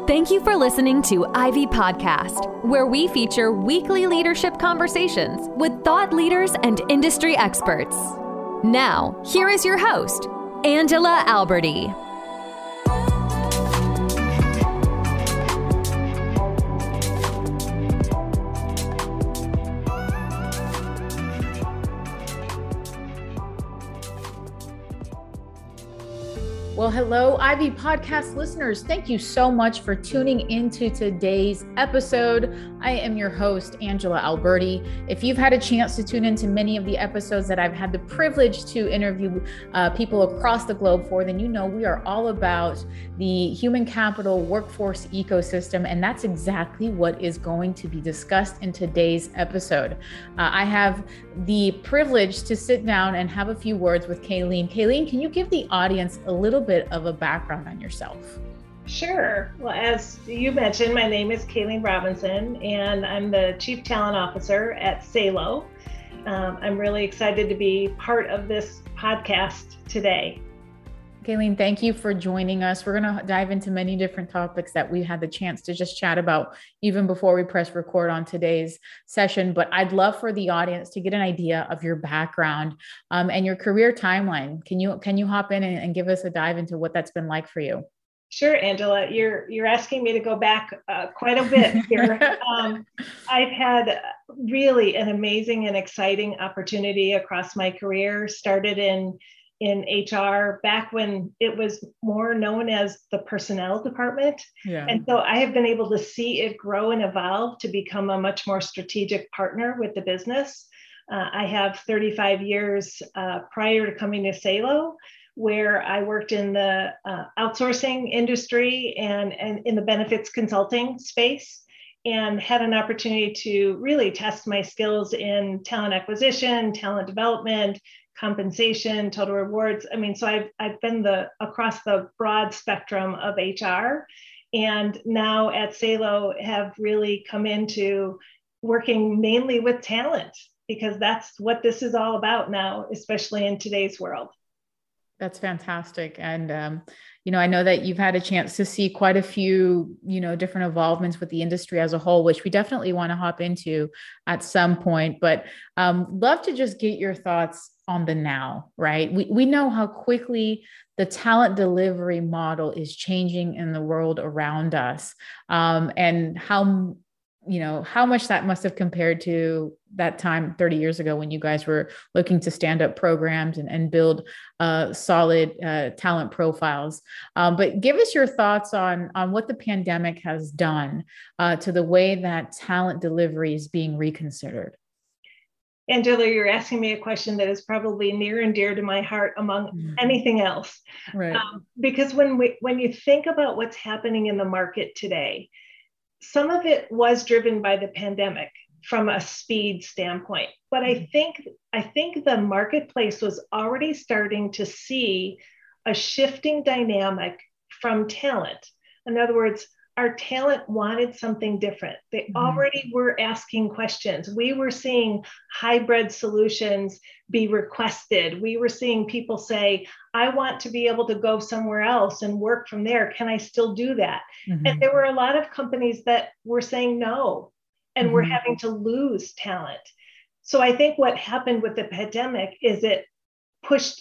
Thank you for listening to Ivy Podcast, where we feature weekly leadership conversations with thought leaders and industry experts. Now, here is your host, Angela Alberti. Well, hello, Ivy Podcast listeners. Thank you so much for tuning into today's episode. I am your host, Angela Alberti. If you've had a chance to tune into many of the episodes that I've had the privilege to interview people across the globe for, then you know we are all about the human capital workforce ecosystem, and that's exactly what is going to be discussed in today's episode. I have the privilege to sit down and have a few words with Kayleen. Kayleen, can you give the audience a little bit of a background on yourself? Sure. Well, as you mentioned, my name is Kayleen Robinson, and I'm the Chief Talent Officer at Salo. I'm really excited to be part of this podcast today. Kayleen, thank you for joining us. We're going to dive into many different topics that we had the chance to just chat about even before we press record on today's session. But I'd love for the audience to get an idea of your background and your career timeline. Can you hop in and give us a dive into what that's been like for you? Sure, Angela. You're asking me to go back quite a bit here. I've had really an amazing and exciting opportunity across my career. Started in HR back when it was more known as the personnel department. Yeah. And so I have been able to see it grow and evolve to become a much more strategic partner with the business. I have 35 years prior to coming to Salo, where I worked in the outsourcing industry and in the benefits consulting space, and had an opportunity to really test my skills in talent acquisition, talent development, compensation, total rewards. I mean, so I've been across the broad spectrum of HR, and now at Salo have really come into working mainly with talent, because that's what this is all about now, especially in today's world. That's fantastic. And, I know that you've had a chance to see quite a few, different involvements with the industry as a whole, which we definitely want to hop into at some point, but love to just get your thoughts on the now, right? We know how quickly the talent delivery model is changing in the world around us, and how much that must have compared to that time 30 years ago when you guys were looking to stand up programs and build solid talent profiles. But give us your thoughts on what the pandemic has done to the way that talent delivery is being reconsidered. Angela, you're asking me a question that is probably near and dear to my heart among anything else. Right. Because when you think about what's happening in the market today, some of it was driven by the pandemic from a speed standpoint, but I think the marketplace was already starting to see a shifting dynamic from talent. In other words, our talent wanted something different. They already were asking questions. We were seeing hybrid solutions be requested. We were seeing people say, I want to be able to go somewhere else and work from there. Can I still do that? And there were a lot of companies that were saying no, and we're having to lose talent. So I think what happened with the pandemic is it pushed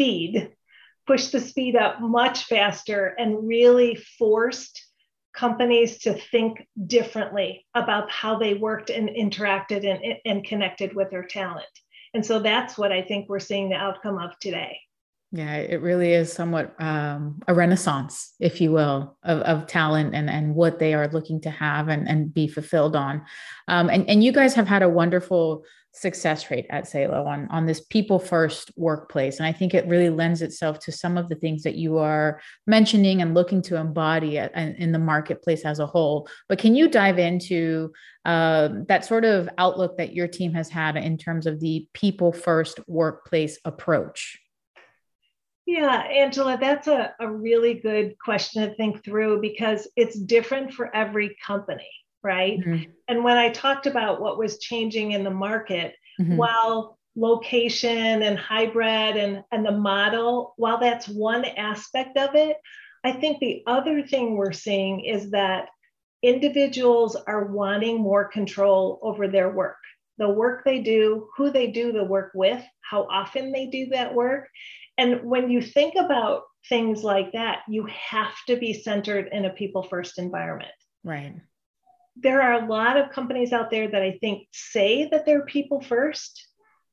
the speed up much faster, and really forced companies to think differently about how they worked and interacted and connected with their talent. And so that's what I think we're seeing the outcome of today. Yeah, it really is somewhat a renaissance, if you will, of talent and what they are looking to have and be fulfilled on. And you guys have had a wonderful success rate at Salo on this people first workplace. And I think it really lends itself to some of the things that you are mentioning and looking to embody in the marketplace as a whole. But can you dive into that sort of outlook that your team has had in terms of the people first workplace approach? Yeah, Angela, that's a really good question to think through, because it's different for every company, right? And when I talked about what was changing in the market, while location and hybrid and the model, while that's one aspect of it, I think the other thing we're seeing is that individuals are wanting more control over their work, the work they do, who they do the work with, how often they do that work. And when you think about things like that, you have to be centered in a people first environment. Right. There are a lot of companies out there that I think say that they're people first,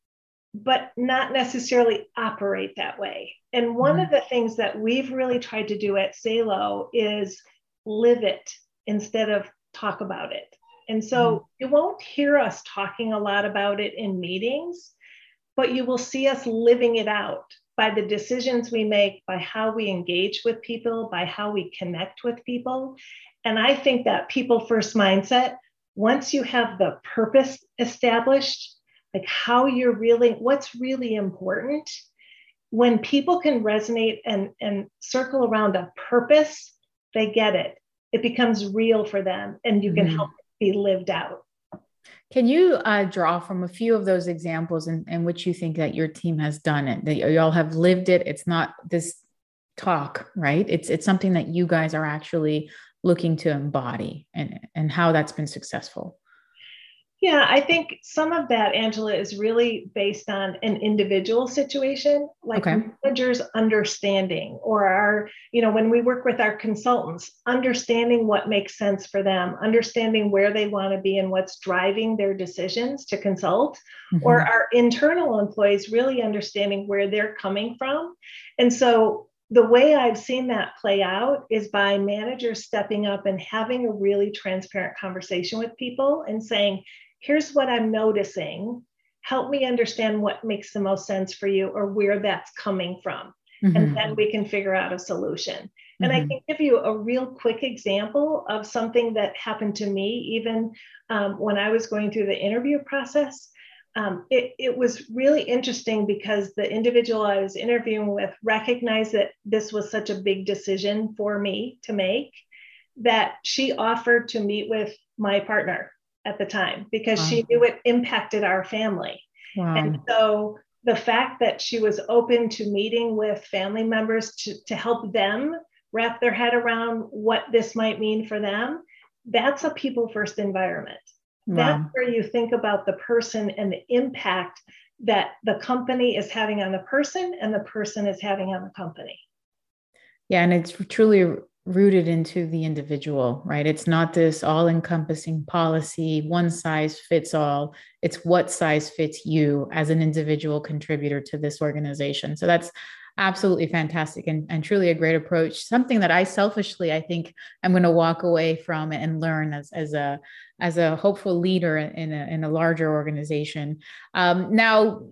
but not necessarily operate that way. And one of the things that we've really tried to do at Salo is live it instead of talk about it. And so you won't hear us talking a lot about it in meetings, but you will see us living it out by the decisions we make, by how we engage with people, by how we connect with people. And I think that people first mindset, once you have the purpose established, like how you're really, what's really important, when people can resonate and circle around a purpose, they get it. It becomes real for them and you can help it be lived out. Can you draw from a few of those examples in which you think that your team has done it, that you all have lived it? It's not this talk, right? It's something that you guys are actually looking to embody, and how that's been successful. Yeah, I think some of that, Angela, is really based on an individual situation, like managers understanding, or when we work with our consultants, understanding what makes sense for them, understanding where they want to be and what's driving their decisions to consult, or our internal employees really understanding where they're coming from. And so the way I've seen that play out is by managers stepping up and having a really transparent conversation with people and saying, here's what I'm noticing. Help me understand what makes the most sense for you or where that's coming from. And then we can figure out a solution. And I can give you a real quick example of something that happened to me, even when I was going through the interview process. It was really interesting because the individual I was interviewing with recognized that this was such a big decision for me to make, that she offered to meet with my partner at the time because she knew it impacted our family. And so the fact that she was open to meeting with family members to help them wrap their head around what this might mean for them, that's a people first environment. That's where you think about the person and the impact that the company is having on the person and the person is having on the company. Yeah, and it's truly rooted into the individual, right? It's not this all-encompassing policy, one size fits all. It's what size fits you as an individual contributor to this organization. So that's absolutely fantastic and truly a great approach. Something that I selfishly, I think I'm going to walk away from and learn as a hopeful leader in a larger organization. Now,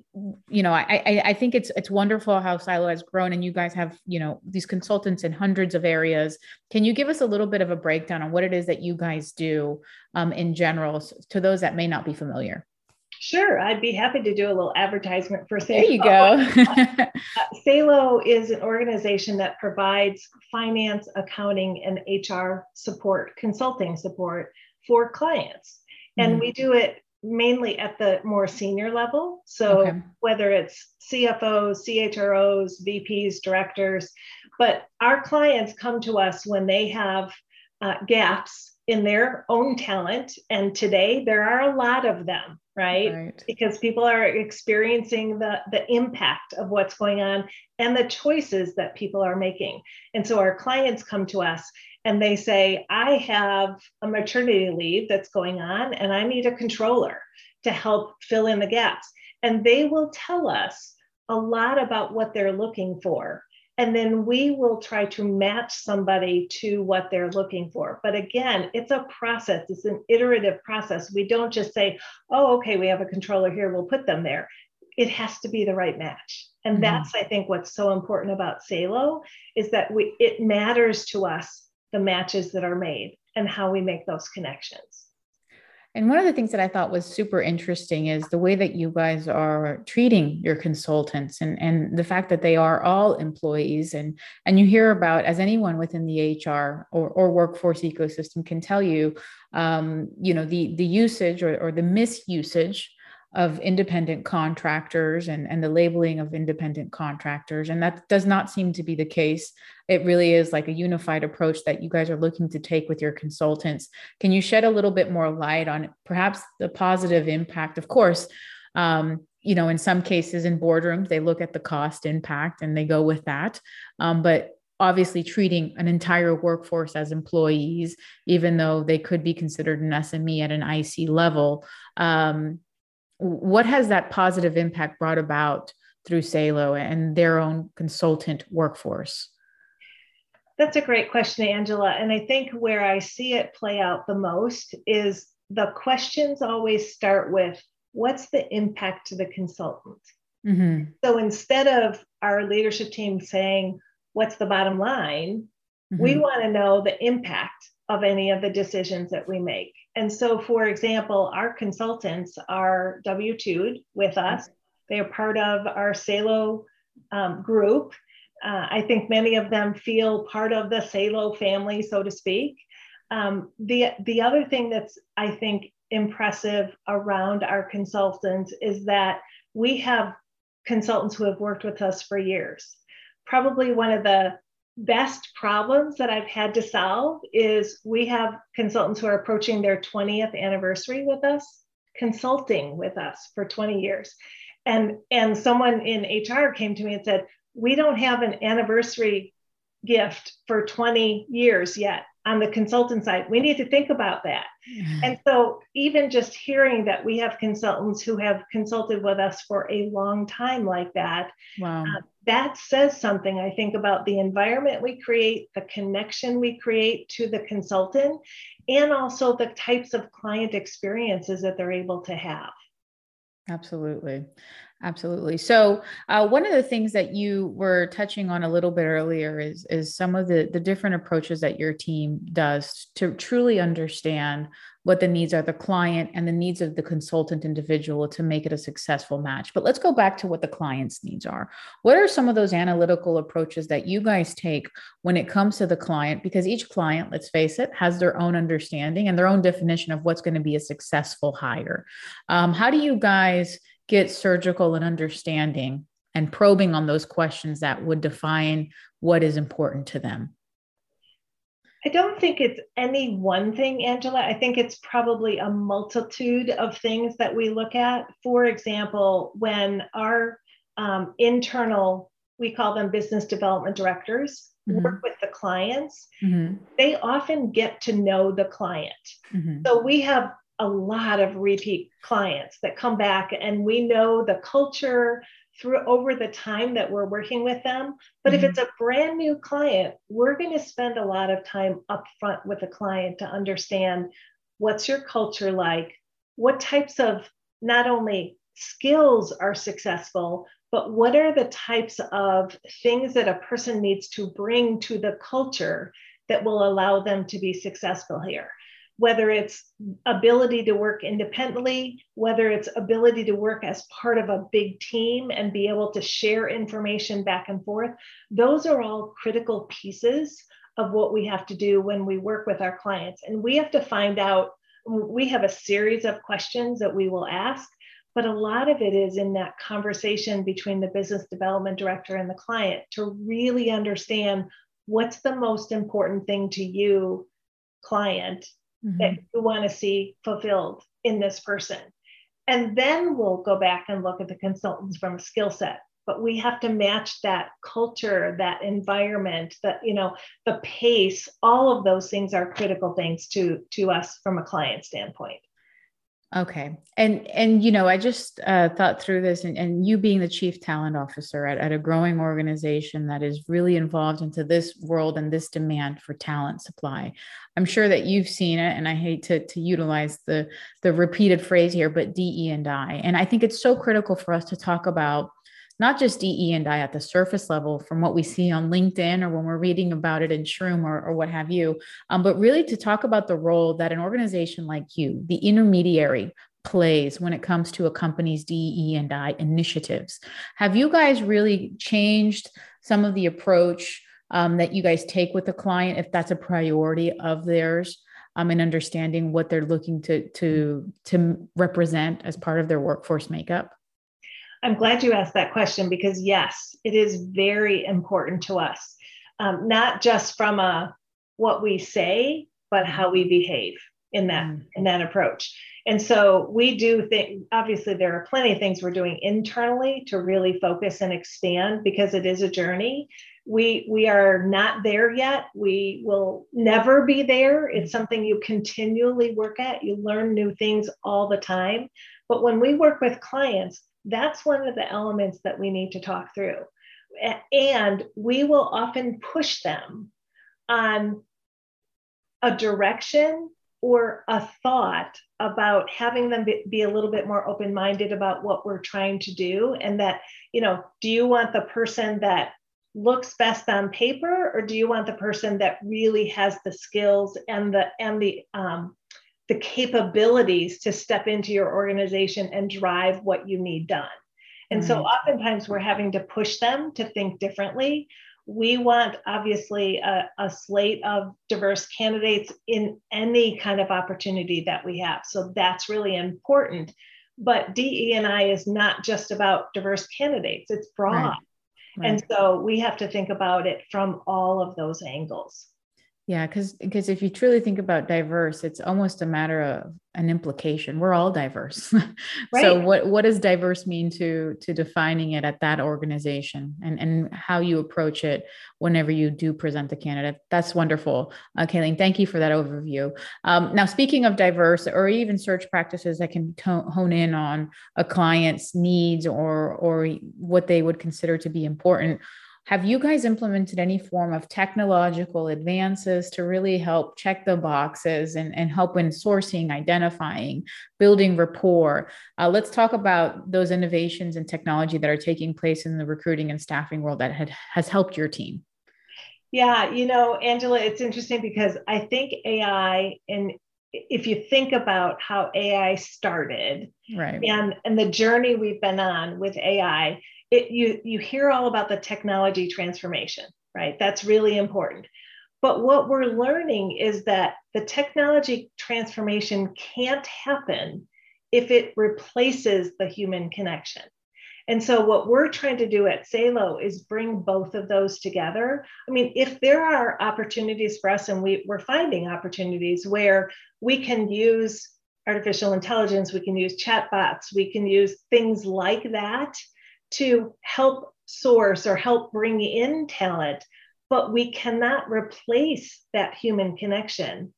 I think it's wonderful how Salo has grown, and you guys have, these consultants in hundreds of areas. Can you give us a little bit of a breakdown on what it is that you guys do in general to those that may not be familiar? Sure, I'd be happy to do a little advertisement for Salo. There you go. Salo is an organization that provides finance, accounting, and HR support, consulting support for clients. And we do it mainly at the more senior level. So whether it's CFOs, CHROs, VPs, directors, but our clients come to us when they have gaps in their own talent. And today there are a lot of them, right? Because people are experiencing the impact of what's going on and the choices that people are making. And so our clients come to us and they say, I have a maternity leave that's going on and I need a controller to help fill in the gaps. And they will tell us a lot about what they're looking for. And then we will try to match somebody to what they're looking for. But again, it's a process. It's an iterative process. We don't just say, oh, okay, we have a controller here, we'll put them there. It has to be the right match. And that's, I think, what's so important about Salo is that it matters to us, the matches that are made and how we make those connections. And one of the things that I thought was super interesting is the way that you guys are treating your consultants and the fact that they are all employees. And you hear about, as anyone within the HR or workforce ecosystem can tell you, the usage or the misusage of independent contractors and the labeling of independent contractors. And that does not seem to be the case. It really is like a unified approach that you guys are looking to take with your consultants. Can you shed a little bit more light on perhaps the positive impact? Of course, in some cases in boardrooms, they look at the cost impact and they go with that. But obviously treating an entire workforce as employees, even though they could be considered an SME at an IC level. What has that positive impact brought about through Salo and their own consultant workforce? That's a great question, Angela. And I think where I see it play out the most is the questions always start with, what's the impact to the consultant? Mm-hmm. So instead of our leadership team saying, what's the bottom line? Mm-hmm. We want to know the impact of any of the decisions that we make. And so, for example, our consultants are W-2'd with us. They are part of our Salo group. I think many of them feel part of the Salo family, so to speak. The other thing that's, I think, impressive around our consultants is that we have consultants who have worked with us for years. Probably one of the best problems that I've had to solve is we have consultants who are approaching their 20th anniversary with us, consulting with us for 20 years. And someone in HR came to me and said, we don't have an anniversary gift for 20 years yet on the consultant side. We need to think about that. And so even just hearing that we have consultants who have consulted with us for a long time like that, wow. That says something, I think, about the environment we create, the connection we create to the consultant, and also the types of client experiences that they're able to have. Absolutely. Absolutely. So one of the things that you were touching on a little bit earlier is some of the different approaches that your team does to truly understand what the needs are of the client and the needs of the consultant individual to make it a successful match. But let's go back to what the client's needs are. What are some of those analytical approaches that you guys take when it comes to the client? Because each client, let's face it, has their own understanding and their own definition of what's going to be a successful hire. How do you guys get surgical and understanding and probing on those questions that would define what is important to them? I don't think it's any one thing, Angela. I think it's probably a multitude of things that we look at. For example, when our internal, we call them business development directors, mm-hmm. work with the clients, mm-hmm. they often get to know the client. Mm-hmm. So we have a lot of repeat clients that come back, and we know the culture through over the time that we're working with them. But mm-hmm. if it's a brand new client, we're going to spend a lot of time upfront with the client to understand what's your culture like, what types of not only skills are successful, but what are the types of things that a person needs to bring to the culture that will allow them to be successful here. Whether it's ability to work independently, whether it's ability to work as part of a big team and be able to share information back and forth, those are all critical pieces of what we have to do when we work with our clients. And we have to find out, we have a series of questions that we will ask, but a lot of it is in that conversation between the business development director and the client to really understand what's the most important thing to you, client, mm-hmm. that you want to see fulfilled in this person. And then we'll go back and look at the consultants from a skill set. But we have to match that culture, that environment, that, the pace, all of those things are critical things to us from a client standpoint. Okay. And I just thought through this and you being the chief talent officer at a growing organization that is really involved into this world and this demand for talent supply. I'm sure that you've seen it, and I hate to utilize the repeated phrase here, but DE&I. And I think it's so critical for us to talk about not just DE&I at the surface level from what we see on LinkedIn or when we're reading about it in Shroom or what have you, but really to talk about the role that an organization like you, the intermediary, plays when it comes to a company's DE&I initiatives. Have you guys really changed some of the approach that you guys take with the client, if that's a priority of theirs? in understanding what they're looking to represent as part of their workforce makeup? I'm glad you asked that question, because yes, it is very important to us, not just from what we say, but how we behave in that approach. And so we do think, obviously there are plenty of things we're doing internally to really focus and expand, because it is a journey. We are not there yet. We will never be there. It's something you continually work at. You learn new things all the time. But when we work with clients, that's one of the elements that we need to talk through. And we will often push them on a direction or a thought about having them be a little bit more open-minded about what we're trying to do. And that, do you want the person that looks best on paper, or do you want the person that really has the skills and the capabilities to step into your organization and drive what you need done? And so oftentimes we're having to push them to think differently. We want, obviously, a slate of diverse candidates in any kind of opportunity that we have. So that's really important. But DE&I is not just about diverse candidates, it's broad. Right. And so we have to think about it from all of those angles. Yeah, because if you truly think about diverse, it's almost a matter of an implication. We're all diverse. Right. So what does diverse mean to defining it at that organization, and how you approach it whenever you do present a candidate? That's wonderful. Kayleen, thank you for that overview. Now, speaking of diverse or even search practices that can hone in on a client's needs or what they would consider to be important, have you guys implemented any form of technological advances to really help check the boxes and help in sourcing, identifying, building rapport? Let's talk about those innovations and technology that are taking place in the recruiting and staffing world that has helped your team. Yeah, Angela, it's interesting because I think AI, and if you think about how AI started, right, and the journey we've been on with AI, you hear all about the technology transformation, right? That's really important. But what we're learning is that the technology transformation can't happen if it replaces the human connection. And so what we're trying to do at Salo is bring both of those together. I mean, if there are opportunities for us, and we're finding opportunities where we can use artificial intelligence, we can use chatbots, we can use things like that to help source or help bring in talent, but we cannot replace that human connection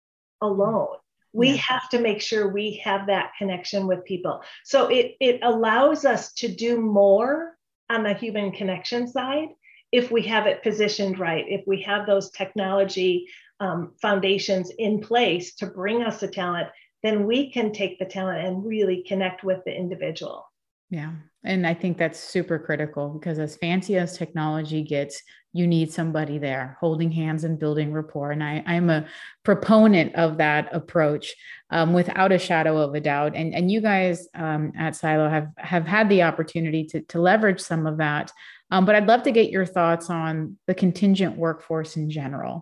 alone. We have to make sure we have that connection with people. So it allows us to do more on the human connection side if we have it positioned right, if we have those technology foundations in place to bring us the talent, then we can take the talent and really connect with the individual. Yeah. And I think that's super critical, because as fancy as technology gets, you need somebody there holding hands and building rapport. And I'm a proponent of that approach, without a shadow of a doubt. And you guys at Salo have had the opportunity to leverage some of that. But I'd love to get your thoughts on the contingent workforce in general.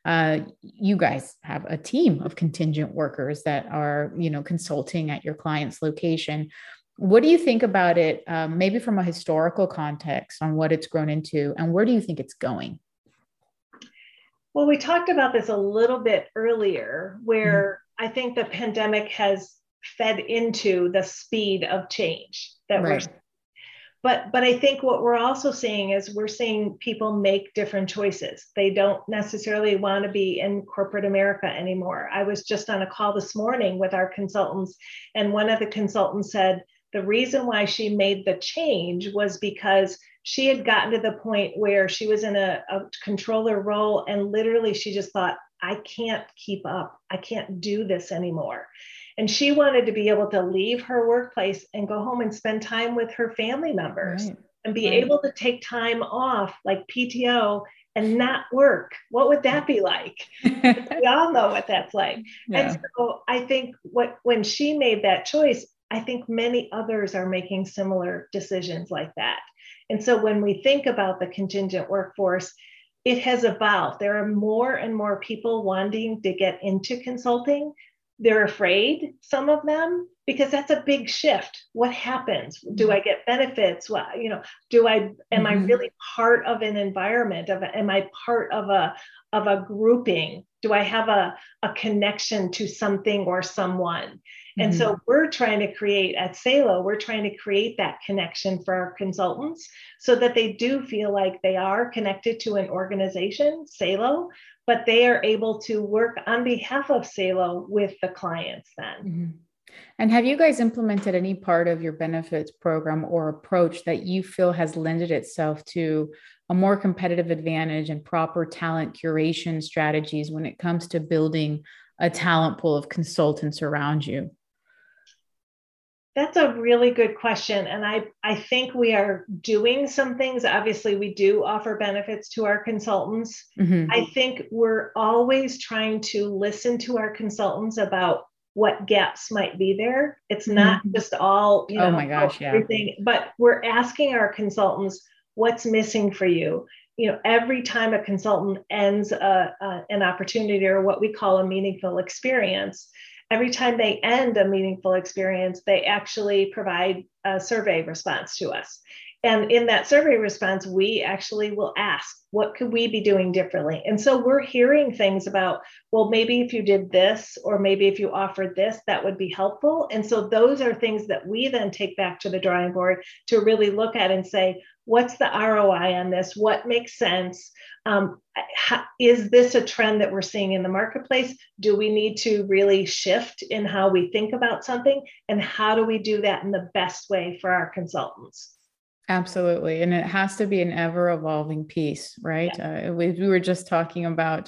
You guys have a team of contingent workers that are, consulting at your client's location. What do you think about it, maybe from a historical context on what it's grown into, and where do you think it's going? Well, we talked about this a little bit earlier, where I think the pandemic has fed into the speed of change that we're seeing. But I think what we're also seeing is we're seeing people make different choices. They don't necessarily want to be in corporate America anymore. I was just on a call this morning with our consultants, and one of the consultants said the reason why she made the change was because she had gotten to the point where she was in a controller role, and literally she just thought, I can't keep up. I can't do this anymore. And she wanted to be able to leave her workplace and go home and spend time with her family members, and be able to take time off, like PTO, and not work. What would that be like? We all know what that's like. And so I think when she made that choice, I think many others are making similar decisions like that. And so when we think about the contingent workforce, it has evolved. There are more and more people wanting to get into consulting. They're afraid, some of them, because that's a big shift. What happens? Do I get benefits? Well, am I really part of an environment? Am I part of a grouping? Do I have a connection to something or someone? And so we're trying to create at Salo, we're trying to create that connection for our consultants so that they do feel like they are connected to an organization, Salo, but they are able to work on behalf of Salo with the clients then. And have you guys implemented any part of your benefits program or approach that you feel has lended itself to a more competitive advantage and proper talent curation strategies when it comes to building a talent pool of consultants around you? That's a really good question. And I think we are doing some things. Obviously, we do offer benefits to our consultants. I think we're always trying to listen to our consultants about what gaps might be there. It's not just all, oh my gosh, everything, but we're asking our consultants, what's missing for you? Every time a consultant ends an opportunity or what we call a meaningful experience, every time they end a meaningful experience, they actually provide a survey response to us. And in that survey response, we actually will ask, what could we be doing differently? And so we're hearing things about, well, maybe if you did this, or maybe if you offered this, that would be helpful. And so those are things that we then take back to the drawing board to really look at and say, what's the ROI on this? What makes sense? Is this a trend that we're seeing in the marketplace? Do we need to really shift in how we think about something? And how do we do that in the best way for our consultants? Absolutely. And it has to be an ever evolving piece, right? Yeah. We were just talking about,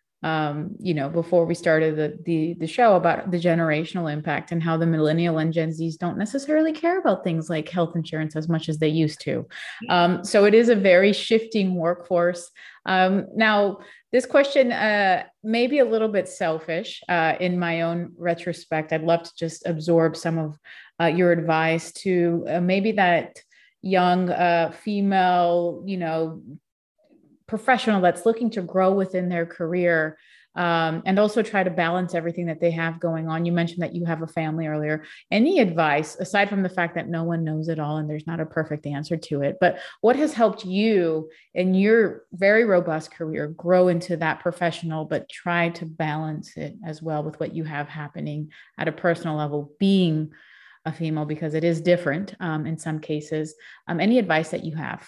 before we started the show about the generational impact and how the millennial and Gen Zs don't necessarily care about things like health insurance as much as they used to. So it is a very shifting workforce. Now, this question may be a little bit selfish in my own retrospect. I'd love to just absorb some of your advice to maybe that young female, professional that's looking to grow within their career and also try to balance everything that they have going on. You mentioned that you have a family earlier. Any advice, aside from the fact that no one knows it all and there's not a perfect answer to it, but what has helped you in your very robust career grow into that professional, but try to balance it as well with what you have happening at a personal level, being a female, because it is different in some cases. Any advice that you have?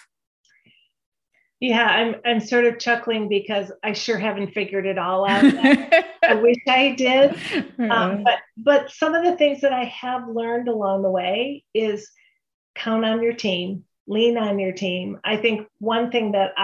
Yeah, I'm sort of chuckling because I sure haven't figured it all out yet. I wish I did. But some of the things that I have learned along the way is count on your team, lean on your team. I think one thing that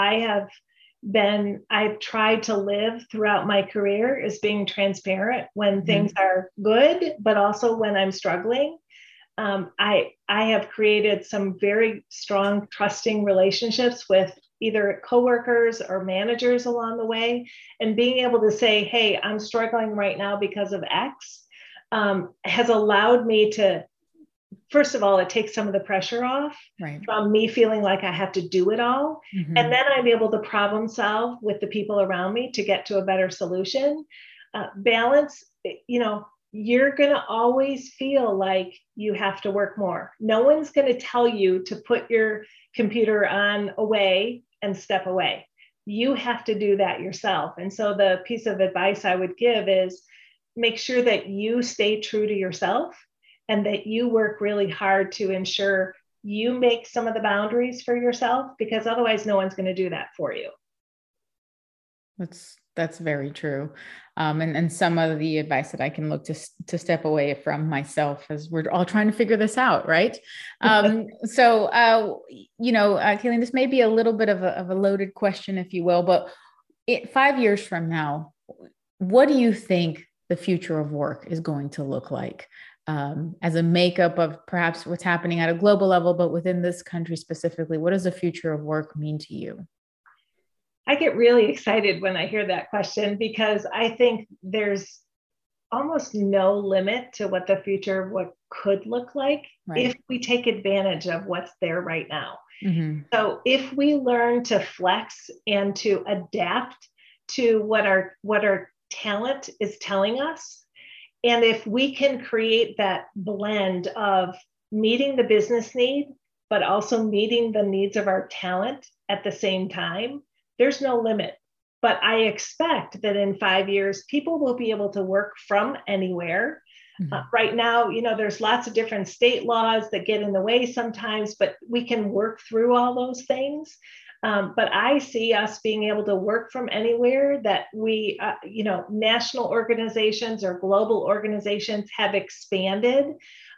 I've tried to live throughout my career is being transparent when things are good, but also when I'm struggling. I have created some very strong, trusting relationships with either coworkers or managers along the way, and being able to say, hey, I'm struggling right now because of X, has allowed me to, first of all, it takes some of the pressure off from me feeling like I have to do it all. And then I'm able to problem solve with the people around me to get to a better solution. Balance, you're going to always feel like you have to work more. No one's going to tell you to put your computer on away and step away. You have to do that yourself. And so the piece of advice I would give is make sure that you stay true to yourself and that you work really hard to ensure you make some of the boundaries for yourself, because otherwise no one's going to do that for you. That's very true. And some of the advice that I can look to step away from myself as we're all trying to figure this out. Right. So, Kayleen, this may be a little bit of a loaded question, if you will, but 5 years from now, what do you think the future of work is going to look like? As a makeup of perhaps what's happening at a global level, but within this country specifically, what does the future of work mean to you? I get really excited when I hear that question, because I think there's almost no limit to what the future of what could look like if we take advantage of what's there right now. Mm-hmm. So if we learn to flex and to adapt to what our talent is telling us, and if we can create that blend of meeting the business need, but also meeting the needs of our talent at the same time, there's no limit. But I expect that in 5 years, people will be able to work from anywhere. Mm-hmm. Right now, there's lots of different state laws that get in the way sometimes, but we can work through all those things. But I see us being able to work from anywhere, that we, national organizations or global organizations have expanded.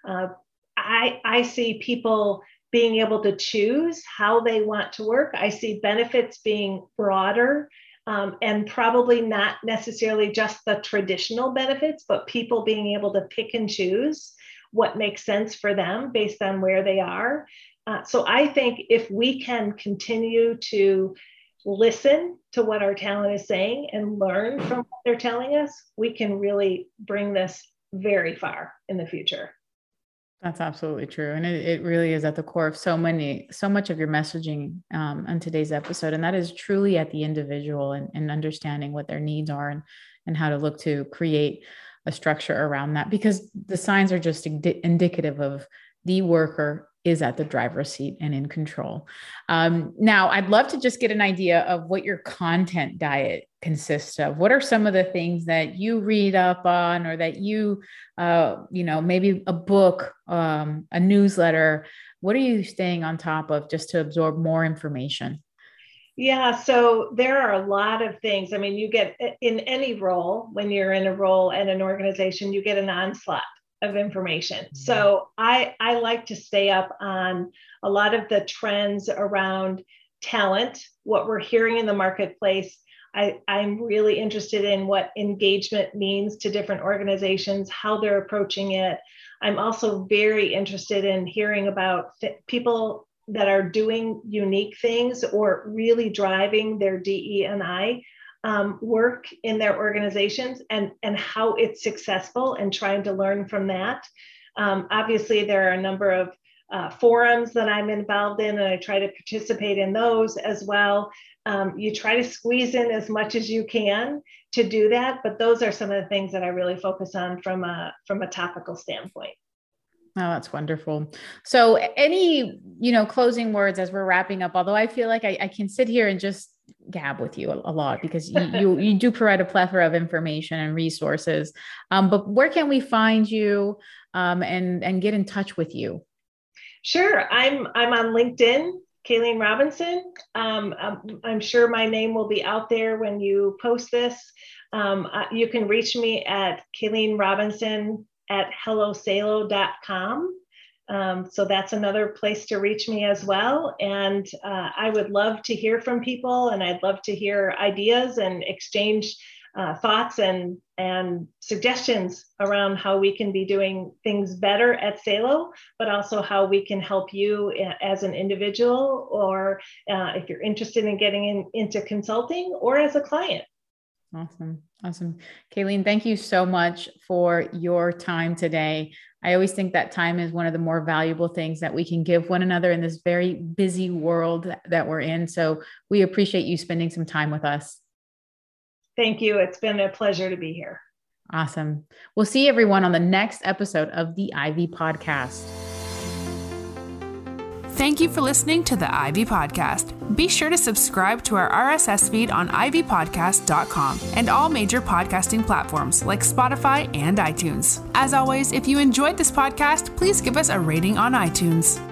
I see people being able to choose how they want to work. I see benefits being broader. And probably not necessarily just the traditional benefits, but people being able to pick and choose what makes sense for them based on where they are. So I think if we can continue to listen to what our talent is saying and learn from what they're telling us, we can really bring this very far in the future. That's absolutely true. And it really is at the core of so much of your messaging on today's episode. And that is truly at the individual and understanding what their needs are and how to look to create a structure around that, because the signs are just indicative of the worker is at the driver's seat and in control. Now, I'd love to just get an idea of what your content diet consists of. What are some of the things that you read up on, or that you, maybe a book, a newsletter? What are you staying on top of just to absorb more information? Yeah, so there are a lot of things. I mean, you get in any role, when you're in a role at an organization, you get an onslaught of information. So I like to stay up on a lot of the trends around talent, what we're hearing in the marketplace. I'm really interested in what engagement means to different organizations, how they're approaching it. I'm also very interested in hearing about people that are doing unique things or really driving their DE&I work in their organizations and how it's successful, and trying to learn from that. Obviously, there are a number of forums that I'm involved in, and I try to participate in those as well. You try to squeeze in as much as you can to do that, but those are some of the things that I really focus on from a topical standpoint. Oh, that's wonderful. So any, closing words as we're wrapping up, although I feel like I can sit here and just gab with you a lot, because you do provide a plethora of information and resources. But where can we find you and get in touch with you? Sure. I'm on LinkedIn, Kayleen Robinson. I'm sure my name will be out there when you post this. You can reach me at Kayleen Robinson at hellosalo.com. So that's another place to reach me as well. And I would love to hear from people, and I'd love to hear ideas and exchange thoughts and suggestions around how we can be doing things better at Salo, but also how we can help you as an individual, or if you're interested in getting into consulting, or as a client. Awesome. Kayleen, thank you so much for your time today. I always think that time is one of the more valuable things that we can give one another in this very busy world that we're in. So we appreciate you spending some time with us. Thank you. It's been a pleasure to be here. Awesome. We'll see everyone on the next episode of the Ivy Podcast. Thank you for listening to the Ivy Podcast. Be sure to subscribe to our RSS feed on ivypodcast.com and all major podcasting platforms like Spotify and iTunes. As always, if you enjoyed this podcast, please give us a rating on iTunes.